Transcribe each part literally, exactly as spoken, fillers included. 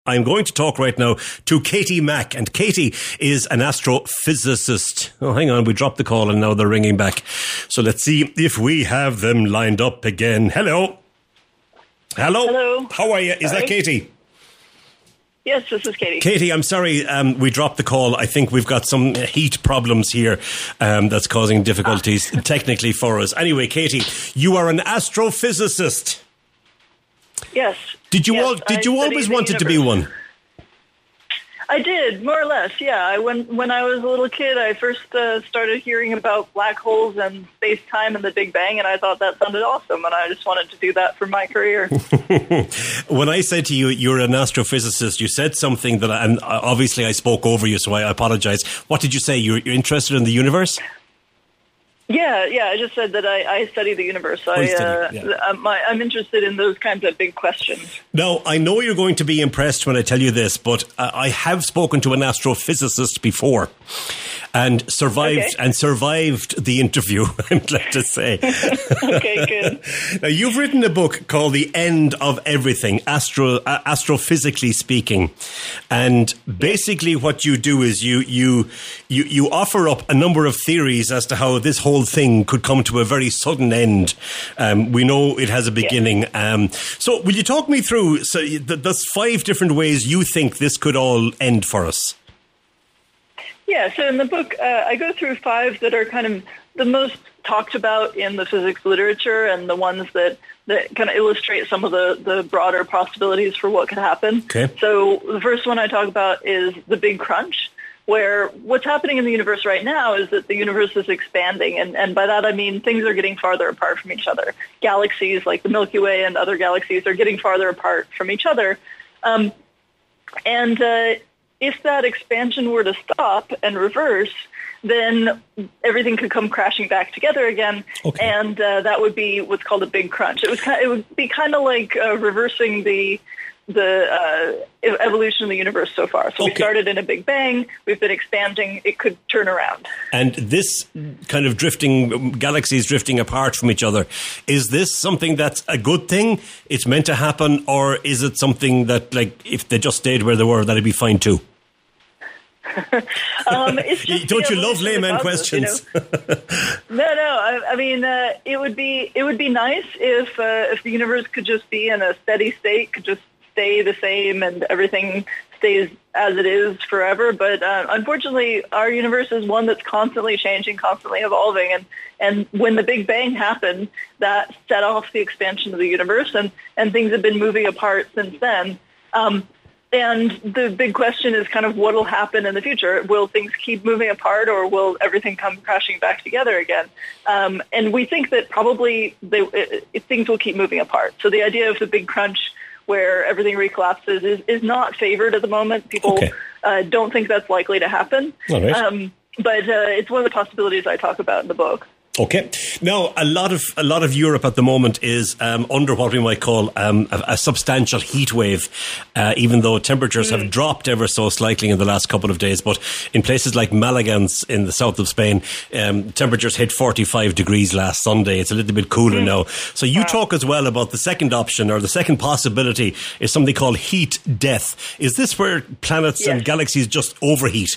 I'm going to talk right now to Katie Mack, and Katie is an astrophysicist. Oh, hang on, we dropped the call and now they're ringing back. So let's see if we have them lined up again. Hello. Hello. Hello. How are you? Is Sorry. that Katie? Yes, this is Katie. Katie, I'm sorry, um, we dropped the call. I think we've got some heat problems here um, that's causing difficulties ah. technically for us. Anyway, Katie, you are an astrophysicist. Yes. Did you yes, all, Did I you always wanted to be one? I did, more or less, yeah. I, when, when I was a little kid, I first uh, started hearing about black holes and space-time and the Big Bang, and I thought that sounded awesome, and I just wanted to do that for my career. When I said to you, you're an astrophysicist, you said something that, I, and obviously I spoke over you, so I apologize. What did you say? You're, you're interested in the universe? Yeah, yeah. I just said that I, I study the universe. I, study, uh, yeah. I'm, I'm interested in those kinds of big questions. Now, I know you're going to be impressed when I tell you this, but uh, I have spoken to an astrophysicist before and survived okay. and survived the interview, I'm glad to say. Okay, good. Now, you've written a book called The End of Everything, astro, uh, astrophysically speaking. And basically what you do is you, you, you, you offer up a number of theories as to how this whole thing could come to a very sudden end. Um, we know it has a beginning. Yeah. Um, so will you talk me through, so there's five different ways you think this could all end for us? Yeah, so in the book, uh, I go through five that are kind of the most talked about in the physics literature and the ones that, that kind of illustrate some of the, the broader possibilities for what could happen. Okay. So the first one I talk about is the Big Crunch, where what's happening in the universe right now is that the universe is expanding. And, and by that, I mean things are getting farther apart from each other. Galaxies like the Milky Way and other galaxies are getting farther apart from each other. Um, and uh, if that expansion were to stop and reverse, then everything could come crashing back together again. Okay. And uh, that would be what's called a Big Crunch. It was kind of, it would be kind of like uh, reversing the the uh, evolution of the universe so far. So okay. We started in a Big Bang, we've been expanding, it could turn around. And this kind of drifting, galaxies drifting apart from each other, is this something that's a good thing, it's meant to happen, or is it something that, like, if they just stayed where they were, that'd be fine too? um, it's just Don't you love layman questions? You know? no, no. I, I mean, uh, it would be it would be nice if uh, if the universe could just be in a steady state, could just stay the same, and everything stays as it is forever. But uh, unfortunately, our universe is one that's constantly changing, constantly evolving, and and when the Big Bang happened, that set off the expansion of the universe, and and things have been moving apart since then. Um, And the big question is kind of what will happen in the future. Will things keep moving apart, or will everything come crashing back together again? Um, and we think that probably they, it, it, things will keep moving apart. So the idea of the Big Crunch, where everything recollapses, is, is not favored at the moment. People okay. uh, don't think that's likely to happen. All right. Um, but uh, it's one of the possibilities I talk about in the book. Okay. Now, a lot of a lot of Europe at the moment is um, under what we might call um, a, a substantial heat wave, uh, even though temperatures mm. have dropped ever so slightly in the last couple of days. But in places like Malaga in the south of Spain, um, temperatures hit forty-five degrees last Sunday. It's a little bit cooler mm. now. So you wow. talk as well about the second option, or the second possibility, is something called heat death. Is this where planets yes. and galaxies just overheat?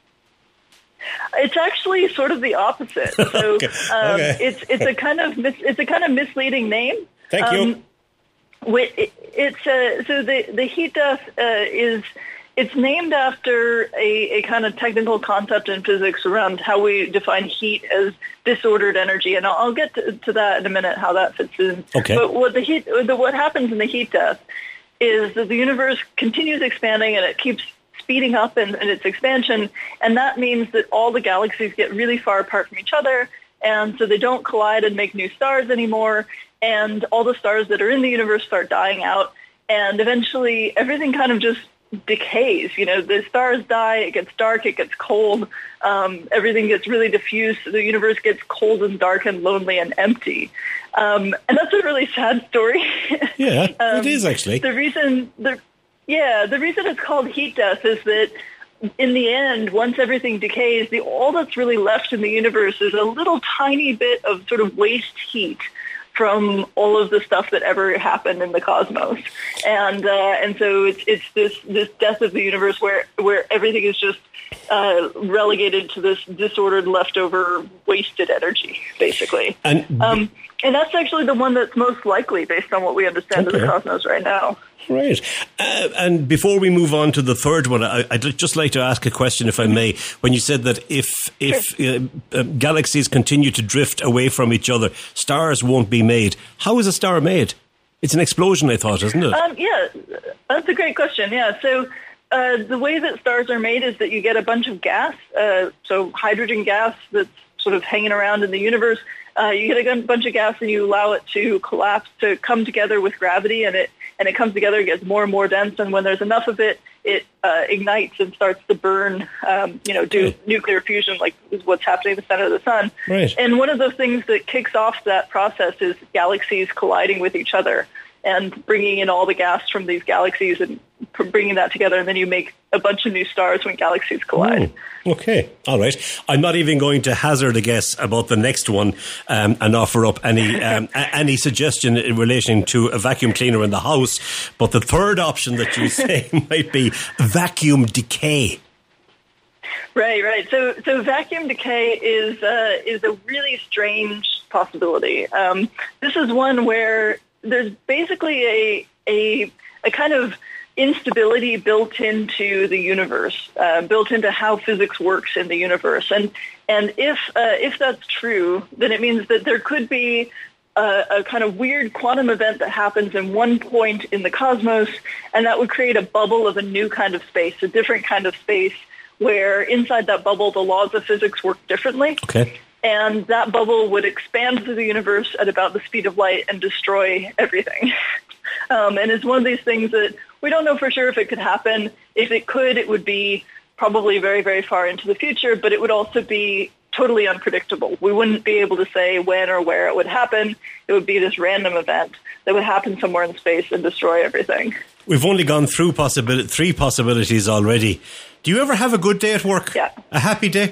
It's actually sort of the opposite. So okay. Um, okay. it's it's a kind of mis- it's a kind of misleading name. Thank um, you. It, it's uh, so the the heat death uh, is it's named after a, a kind of technical concept in physics around how we define heat as disordered energy, and I'll, I'll get to, to that in a minute, how that fits in. Okay. But what the heat the, what happens in the heat death is that the universe continues expanding, and it keeps speeding up in, in its expansion, and that means that all the galaxies get really far apart from each other, and so they don't collide and make new stars anymore, and all the stars that are in the universe start dying out, and eventually everything kind of just decays. You know, the stars die, it gets dark, it gets cold, um, everything gets really diffuse, the universe gets cold and dark and lonely and empty. Um, and that's a really sad story. Yeah, um, it is actually. The reason... The, Yeah, the reason it's called heat death is that in the end, once everything decays, the all that's really left in the universe is a little tiny bit of sort of waste heat from all of the stuff that ever happened in the cosmos. And uh, and so it's it's this this death of the universe where where everything is just uh, relegated to this disordered, leftover, wasted energy, basically. And um, and that's actually the one that's most likely based on what we understand okay. of the cosmos right now. Right. Uh, and before we move on to the third one, I, I'd just like to ask a question, if I may. When you said that if if sure. uh, uh, galaxies continue to drift away from each other, stars won't be made. How is a star made? It's an explosion, I thought, isn't it? Um, yeah, that's a great question. Yeah, so uh, the way that stars are made is that you get a bunch of gas, uh, so hydrogen gas that's sort of hanging around in the universe. Uh, you get a bunch of gas and you allow it to collapse, to come together with gravity, and it and it comes together, it gets more and more dense, and when there's enough of it, it uh, ignites and starts to burn, um, you know, do right. nuclear fusion, like is what's happening in the center of the sun. Right. And one of the things that kicks off that process is galaxies colliding with each other and bringing in all the gas from these galaxies and bringing that together, and then you make a bunch of new stars when galaxies collide. Oh, okay, all right. I'm not even going to hazard a guess about the next one um, and offer up any um, a- any suggestion in relation to a vacuum cleaner in the house, but the third option that you say might be vacuum decay. Right, right. So, so vacuum decay is uh, is a really strange possibility. Um, this is one where there's basically a a a kind of instability built into the universe, uh, built into how physics works in the universe, and and if uh, if that's true, then it means that there could be a, a kind of weird quantum event that happens in one point in the cosmos, and that would create a bubble of a new kind of space, a different kind of space, where inside that bubble the laws of physics work differently. Okay. And that bubble would expand through the universe at about the speed of light and destroy everything. Um, and it's one of these things that we don't know for sure if it could happen. If it could, it would be probably very, very far into the future, but it would also be totally unpredictable. We wouldn't be able to say when or where it would happen. It would be this random event that would happen somewhere in space and destroy everything. We've only gone through possibility, three possibilities already. Do you ever have a good day at work? Yeah. A happy day?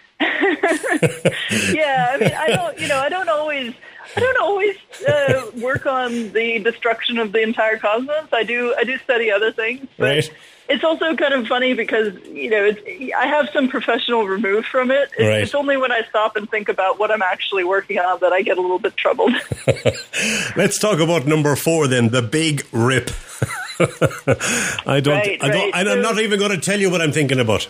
Yeah, I mean, I don't, you know, I don't always, I don't always uh, work on the destruction of the entire cosmos. I do, I do study other things, but right. It's also kind of funny because, you know, it's, I have some professional remove from it. It's, right. it's only when I stop and think about what I'm actually working on that I get a little bit troubled. Let's talk about number four then, the Big Rip. I don't, right, I don't, right. and I'm not even going to tell you what I'm thinking about.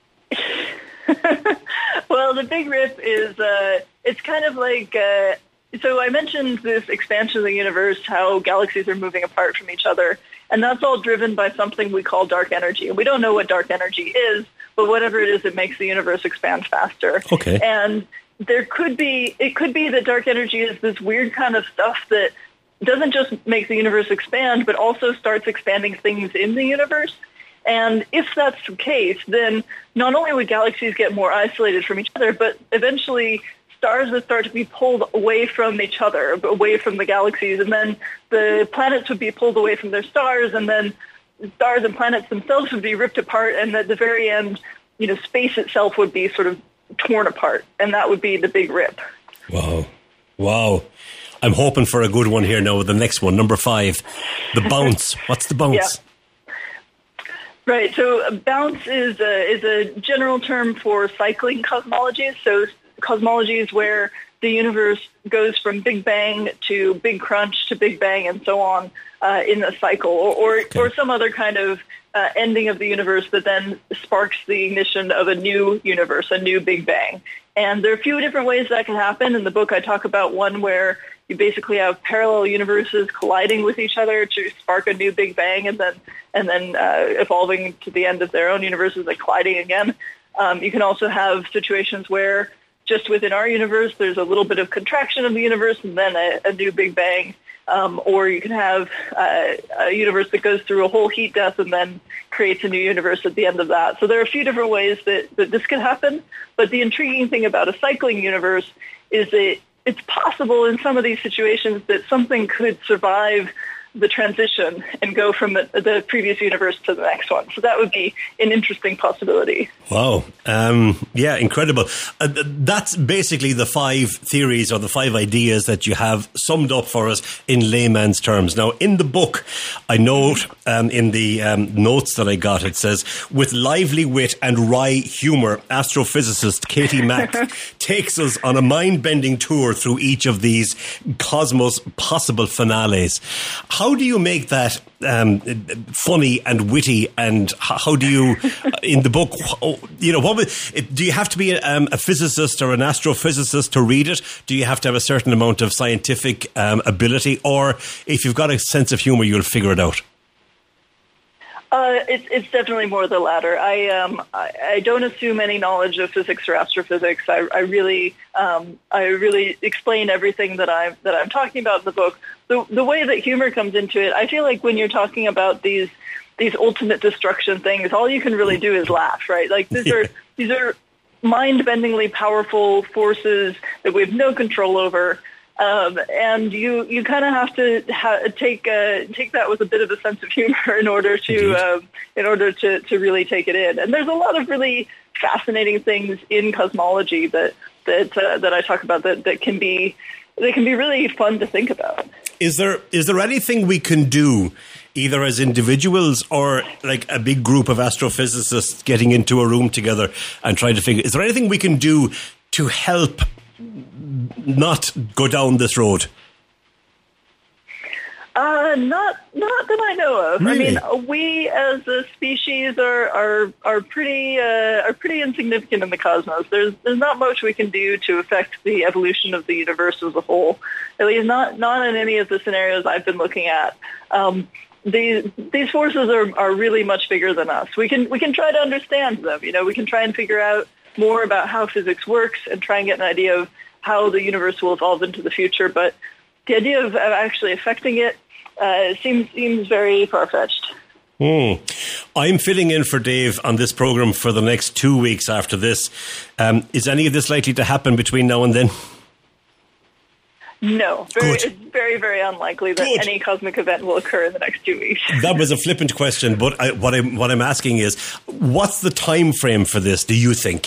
Well, the Big Rip is, uh, it's kind of like, uh, so I mentioned this expansion of the universe, how galaxies are moving apart from each other, and that's all driven by something we call dark energy. And we don't know what dark energy is, but whatever it is, it makes the universe expand faster. Okay. And there could be, it could be that dark energy is this weird kind of stuff that doesn't just make the universe expand, but also starts expanding things in the universe. And if that's the case, then not only would galaxies get more isolated from each other, but eventually stars would start to be pulled away from each other, away from the galaxies, and then the planets would be pulled away from their stars, and then stars and planets themselves would be ripped apart, and at the very end, you know, space itself would be sort of torn apart, and that would be the Big Rip. Wow. Wow. I'm hoping for a good one here now with the next one, number five, the bounce. What's the bounce? Yeah. Right. So a bounce is a, is a general term for cycling cosmologies. So cosmologies where the universe goes from Big Bang to Big Crunch to Big Bang and so on uh, in a cycle, or or, okay. or some other kind of uh, ending of the universe that then sparks the ignition of a new universe, a new Big Bang. And there are a few different ways that can happen. In the book, I talk about one where you basically have parallel universes colliding with each other to spark a new Big Bang, and then and then uh, evolving to the end of their own universes, like colliding again. Um, you can also have situations where just within our universe, there's a little bit of contraction of the universe, and then a, a new Big Bang. Um, or you can have uh, a universe that goes through a whole heat death and then creates a new universe at the end of that. So there are a few different ways that, that this could happen. But the intriguing thing about a cycling universe is that it's possible in some of these situations that something could survive the transition and go from the, the previous universe to the next one. So that would be an interesting possibility. Wow. Um, yeah, incredible. Uh, that's basically the five theories or the five ideas that you have summed up for us in layman's terms. Now, in the book, I note um, in the um, notes that I got, it says, with lively wit and wry humour, astrophysicist Katie Mack takes us on a mind-bending tour through each of these cosmos possible finales. How do you make that um, funny and witty, and how do you, in the book, you know, what would, do you have to be a, um, a physicist or an astrophysicist to read it? Do you have to have a certain amount of scientific um, ability, or if you've got a sense of humour, you'll figure it out? Uh, it's it's definitely more the latter. I um I, I don't assume any knowledge of physics or astrophysics. I, I really um I really explain everything that I'm that I'm talking about in the book. The the way that humor comes into it, I feel like when you're talking about these these ultimate destruction things, all you can really do is laugh, right? Like these are these are mind-bendingly powerful forces that we have no control over. Um, and you, you kind of have to ha- take uh, take that with a bit of a sense of humor in order to um, in order to, to really take it in. And there's a lot of really fascinating things in cosmology that that uh, that I talk about that, that can be that can be really fun to think about. Is there is there anything we can do, either as individuals or like a big group of astrophysicists getting into a room together and trying to figure? Is there anything we can do to help not go down this road? Uh, not not that I know of. Really? I mean, we as a species are are are pretty uh, are pretty insignificant in the cosmos. There's there's not much we can do to affect the evolution of the universe as a whole. At least not not in any of the scenarios I've been looking at. Um, these these forces are are really much bigger than us. We can we can try to understand them. You know, we can try and figure out more about how physics works and try and get an idea of how the universe will evolve into the future, but the idea of, of actually affecting it uh, seems seems very far-fetched. Mm. I'm filling in for Dave on this programme for the next two weeks after this. Um, is any of this likely to happen between now and then? No. Very, Good. it's very, very unlikely that Good. any cosmic event will occur in the next two weeks. That was a flippant question, but I, what, I'm, what I'm asking is, what's the time frame for this, do you think?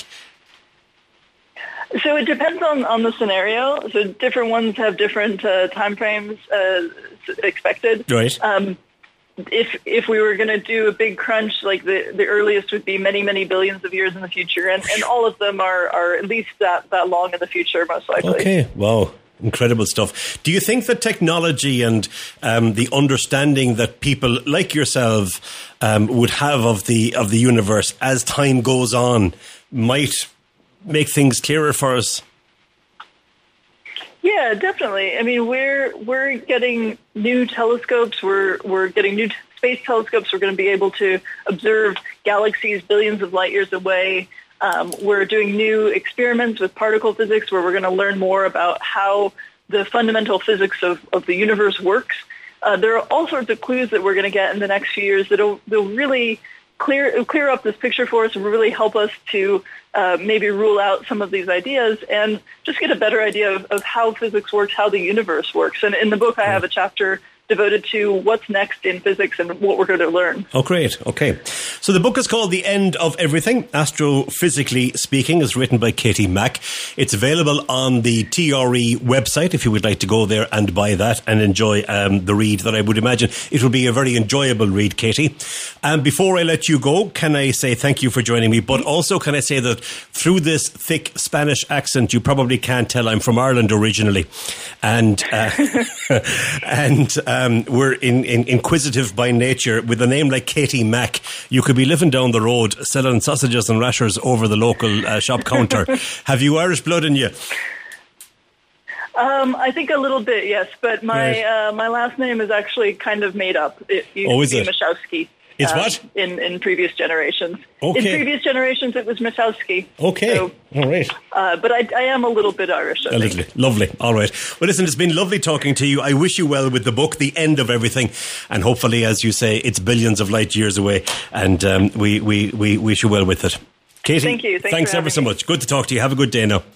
So it depends on, on the scenario. So different ones have different uh, time frames uh, expected. Right. Um, if if we were going to do a big crunch, like the, the earliest would be many, many billions of years in the future, and, and all of them are, are at least that, that long in the future, most likely. Okay, wow. Incredible stuff. Do you think that technology and um, the understanding that people like yourself um, would have of the of the universe as time goes on might make things clearer for us? Yeah, definitely. I mean, we're we're getting new telescopes. We're we're getting new t- space telescopes. We're going to be able to observe galaxies billions of light years away. Um, we're doing new experiments with particle physics where we're going to learn more about how the fundamental physics of, of the universe works. Uh, there are all sorts of clues that we're going to get in the next few years that'll, that'll really clear clear up this picture for us and really help us to uh, maybe rule out some of these ideas and just get a better idea of, of how physics works, how the universe works. And in the book, I have a chapter devoted to what's next in physics and what we're going to learn. Oh, great. Okay. So the book is called The End of Everything, Astrophysically Speaking. It's written by Katie Mack. It's available on the T R E website if you would like to go there and buy that and enjoy um, the read that I would imagine it will be a very enjoyable read, Katie. And before I let you go, can I say thank you for joining me, but also can I say that through this thick Spanish accent, you probably can't tell I'm from Ireland originally. And, uh, and, uh, Um, we're in, in, inquisitive by nature. With a name like Katie Mack, you could be living down the road selling sausages and rashers over the local uh, shop counter. Have you Irish blood in you? Um, I think a little bit, yes. But my Right. uh, my last name is actually kind of made up. It used Oh, is to be it? Mashowski. It's uh, what? In, in previous generations. Okay. In previous generations, it was Mashowski. Okay. So, all right. uh, but I, I am a little bit Irish, I A think. little. Lovely. All right. Well, listen, it's been lovely talking to you. I wish you well with the book, The End of Everything. And hopefully, as you say, it's billions of light years away. And um, we, we, we wish you well with it. Katie, Thank you. Thanks thanks for ever having so me. much. Good to talk to you. Have a good day now.